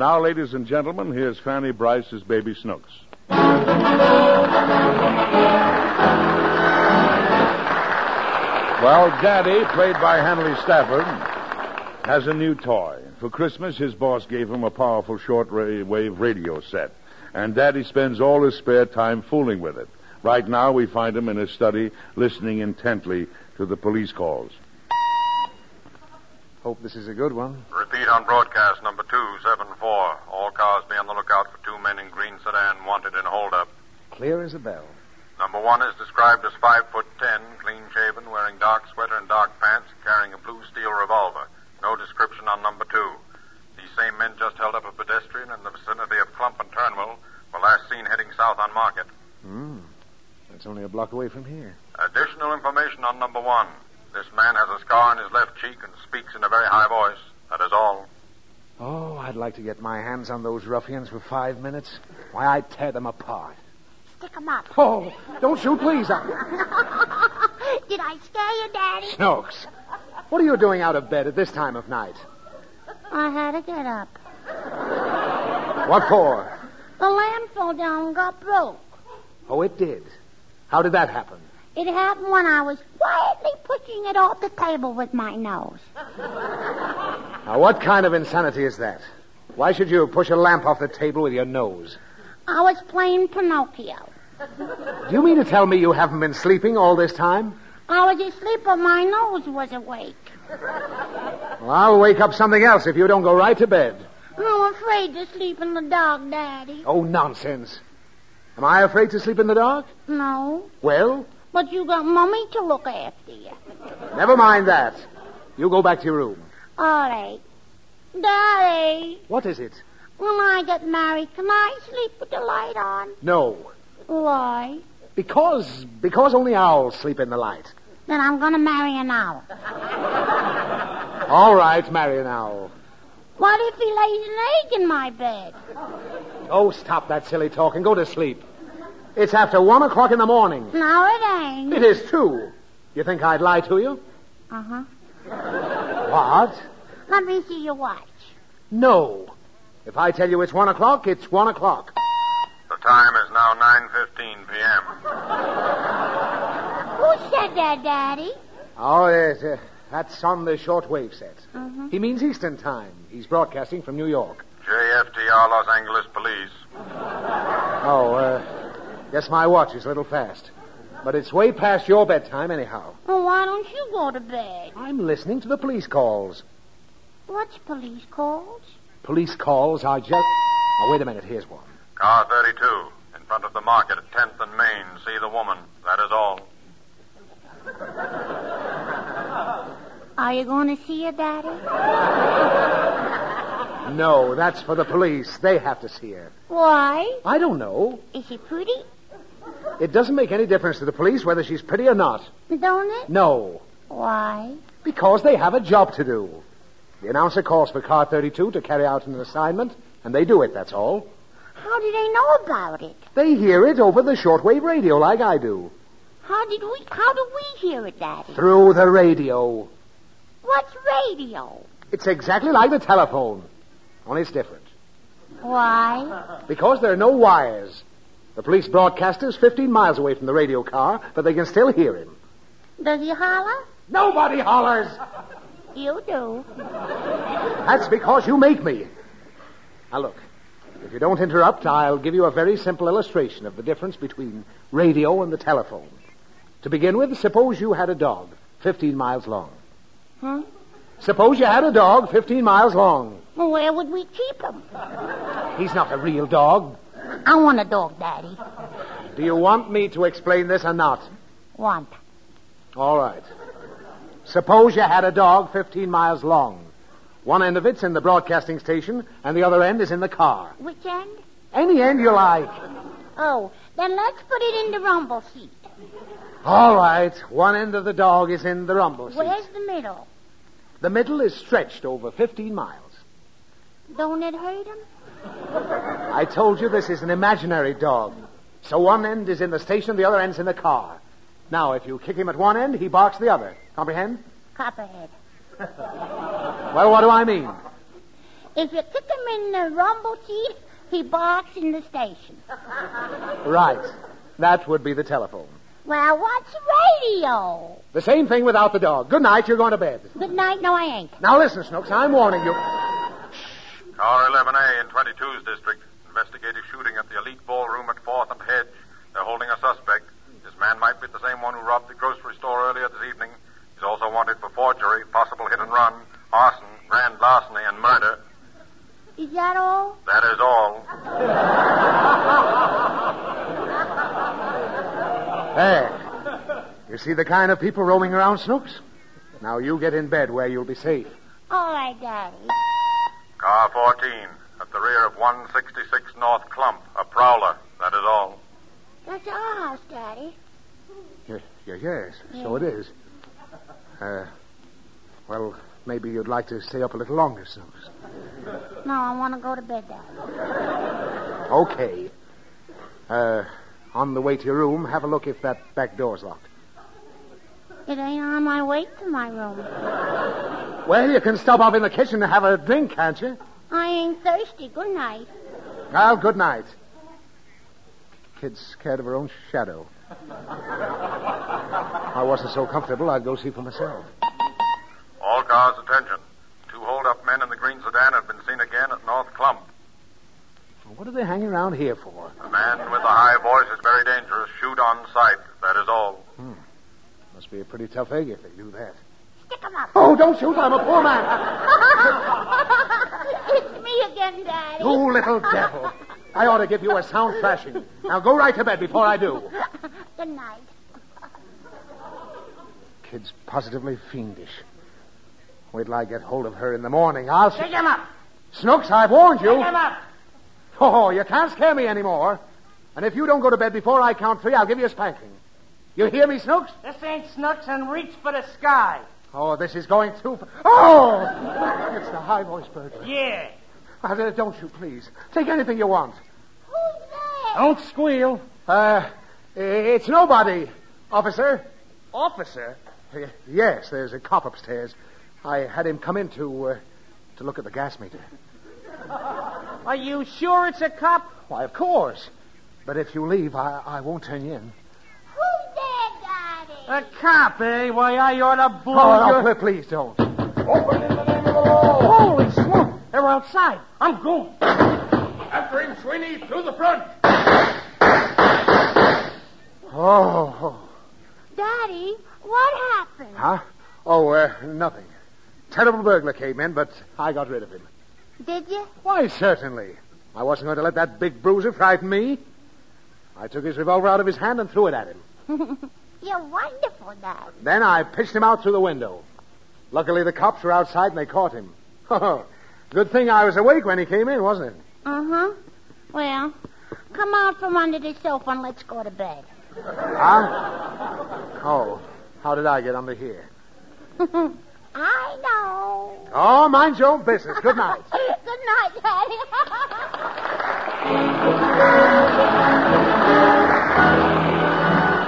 now, ladies and gentlemen, here's Fanny Bryce's Baby Snooks. Well, Daddy, played by Hanley Stafford, has a new toy. For Christmas, his boss gave him a powerful shortwave radio set. And Daddy spends all his spare time fooling with it. Right now, we find him in his study, listening intently to the police calls. Hope this is a good one. Repeat on broadcast number 274. All cars be on the lookout for 2 men in green sedan wanted in holdup. Clear as a bell. Number 1 is described as 5'10", clean-shaven, wearing dark sweater and dark pants, carrying a blue steel revolver. No description on number 2. These same men just held up a pedestrian in the vicinity of Clump and Turnwell, were last seen heading south on Market. That's only a block away from here. Additional information on number 1. This man has a scar on his left cheek and speaks in a very high voice. That is all. Oh, I'd like to get my hands on those ruffians for 5 minutes. Why, I'd tear them apart. Stick 'em up. Oh, don't shoot, please. Did I scare you, Daddy? Snooks, what are you doing out of bed at this time of night? I had to get up. What for? The lamp fell down and got broke. Oh, it did. How did that happen? It happened when I was quietly pushing it off the table with my nose. Now, what kind of insanity is that? Why should you push a lamp off the table with your nose? I was playing Pinocchio. Do you mean to tell me you haven't been sleeping all this time? I was asleep, but my nose was awake. Well, I'll wake up something else if you don't go right to bed. I'm afraid to sleep in the dark, Daddy. Oh, nonsense. Am I afraid to sleep in the dark? No. Well? But you got Mummy to look after you. Never mind that. You go back to your room. All right. Daddy, What is it? when I get married, can I sleep with the light on? No. Why? Because only owls sleep in the light. Then I'm going to marry an owl. All right, marry an owl. What if he lays an egg in my bed? Oh, stop that silly talk and go to sleep. It's after 1 o'clock in the morning. No, it ain't. It is, too. You think I'd lie to you? Uh-huh. What? Let me see your watch. No. If I tell you it's 1 o'clock, it's 1 o'clock. The time is now 9:15 p.m. Who said that, Daddy? Oh, yes, that's on the shortwave set. Uh-huh. He means Eastern Time. He's broadcasting from New York. JFTR Los Angeles Police. Oh, guess my watch is a little fast. But it's way past your bedtime anyhow. Well, why don't you go to bed? I'm listening to the police calls. What's police calls? Police calls are just... Oh, wait a minute. Here's one. Car 32, in front of the Market at 10th and Main. See the woman. That is all. Are you going to see her, Daddy? No, that's for the police. They have to see her. Why? I don't know. Is she pretty? It doesn't make any difference to the police whether she's pretty or not. Don't it? No. Why? Because they have a job to do. The announcer calls for car 32 to carry out an assignment, and they do it, that's all. How do they know about it? They hear it over the shortwave radio like I do. How do we hear it, Daddy? Through the radio. What's radio? It's exactly like the telephone, only it's different. Why? Because there are no wires. The police broadcaster's 15 miles away from the radio car, but they can still hear him. Does he holler? Nobody hollers. You do. That's because you make me. Now, look. If you don't interrupt, I'll give you a very simple illustration of the difference between radio and the telephone. To begin with, suppose you had a dog 15 miles long. Huh? Suppose you had a dog 15 miles long. Well, where would we keep him? He's not a real dog. I want a dog, Daddy. Do you want me to explain this or not? Want. All right. Suppose you had a dog 15 miles long. One end of it's in the broadcasting station, and the other end is in the car. Which end? Any end you like. Oh, then let's put it in the rumble seat. All right. One end of the dog is in the rumble seat. Where's the middle? The middle is stretched over 15 miles. Don't it hurt him? I told you this is an imaginary dog. So one end is in the station, the other end's in the car. Now, if you kick him at one end, he barks the other. Comprehend? Copperhead. Well, what do I mean? If you kick him in the rumble seat, he barks in the station. Right. That would be the telephone. Well, what's radio? The same thing without the dog. Good night. You're going to bed. Good night. No, I ain't. Now listen, Snooks. I'm warning you. Car 11A in 22's district. Investigative shooting at the Elite Ballroom at 4th and Hedge. They're holding a suspect. This man might be the same one who robbed the grocery store earlier this evening. He's also wanted for forgery, possible hit and run, arson, grand larceny, and murder. Is that all? That is all. There. You see the kind of people roaming around, Snooks? Now you get in bed where you'll be safe. All right, Daddy. Car 14 at the rear of 166 North Clump. A prowler. That is all. That's our house, Daddy. Yes, so it is. Well, maybe you'd like to stay up a little longer, Snooks. No, I want to go to bed, Daddy. Okay. On the way to your room, have a look if that back door's locked. It ain't on my way to my room. Well, you can stop up in the kitchen and have a drink, can't you? I ain't thirsty. Good night. Well, good night. Kid's scared of her own shadow. I wasn't so comfortable, I'd go see for myself. All cars, attention. 2 hold-up men in the green sedan have been seen again at North Clump. What are they hanging around here for? The man with the high voice is very dangerous. Shoot on sight. That is all. Must be a pretty tough egg if they do that. Stick 'em up. Oh, don't shoot. I'm a poor man. It's me again, Daddy. You little devil. I ought to give you a sound thrashing. Now go right to bed before I do. Good night. Kid's positively fiendish. Wait till I get hold of her in the morning. I'll... Pick him up. Snooks, I've warned you. Pick him up. Oh, you can't scare me anymore. And if you don't go to bed before I count 3, I'll give you a spanking. You hear me, Snooks? This ain't Snooks, and reach for the sky. Oh, this is going too far. Oh! It's the high-voiced burglar. Yeah. Don't you, please. Take anything you want. Who's there? Don't squeal. It's nobody, officer. Officer? Yes, there's a cop upstairs. I had him come in to look at the gas meter. Are you sure it's a cop? Why, of course. But if you leave, I won't turn you in. Who's there, Daddy? A cop, eh? Why, I ought to blow Oh, your... no, please don't. Open in the name of the law. Holy smoke. They're outside. I'm going. After him, Sweeney, through the front. Oh. Daddy, what happened? Huh? Oh, nothing. Terrible burglar came in, but I got rid of him. Did you? Why, certainly. I wasn't going to let that big bruiser frighten me. I took his revolver out of his hand and threw it at him. You're wonderful, Daddy. Then I pitched him out through the window. Luckily, the cops were outside and they caught him. Good thing I was awake when he came in, wasn't it? Uh-huh. Well, come out from under the sofa and let's go to bed. Huh? Oh, how did I get under here? I know. Oh, mind your own business. Good night. Good night, Daddy.